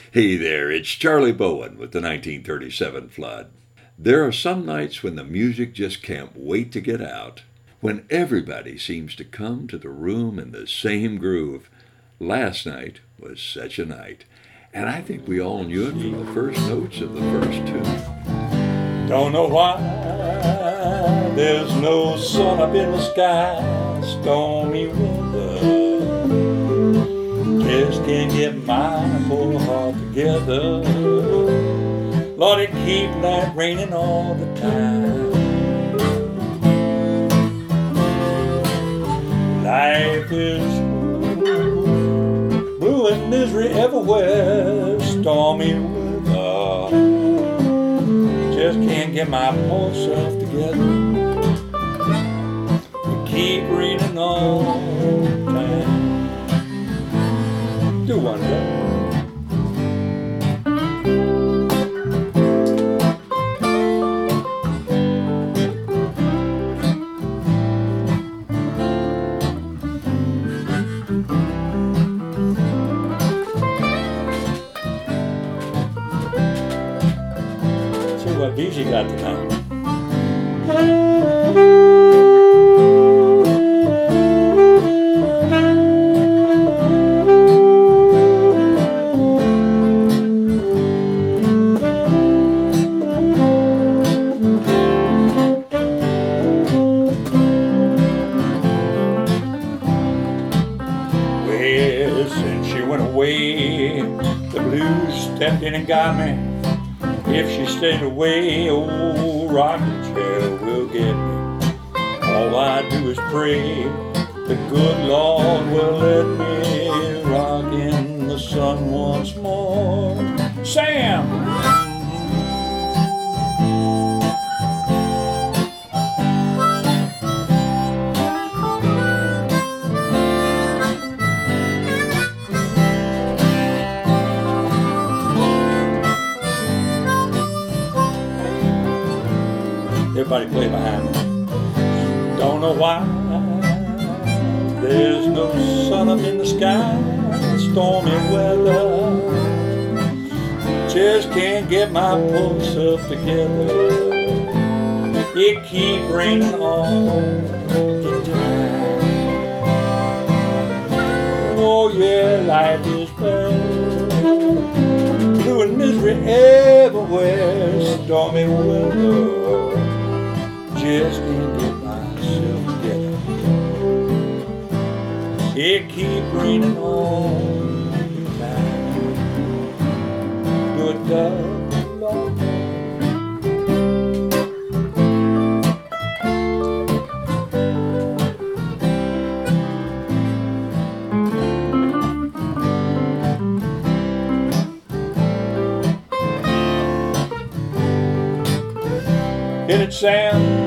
Hey there, it's Charlie Bowen with the 1937 flood. There are some nights when the music just can't wait to get out, when everybody seems to come to the room in the same groove. Last night was such a night, and I think we all knew it from the first notes of the first tune. Don't know why there's no sun up in the sky, stormy weather. Just can't get my poor heart together. Lord, it keeps like raining all the time. Life is blue and misery everywhere, stormy weather. Just can't get my poor self together. It keep raining all the time. Do one, girl. See what views you got tonight. Well, since she went away, the blues stepped in and got me. If she stayed away, old rocking chair will get me. All I do is pray the good Lord will let me rock in the sun once more. Sam! Everybody play behind me. Don't know why there's no sun up in the sky, stormy weather. Just can't get my poor self together. It keep raining all the time. Oh yeah, life is bad, blue and misery everywhere, stormy weather. Just can't get myself together. It keep raining all the time. Good Lord. Hit it, Sam.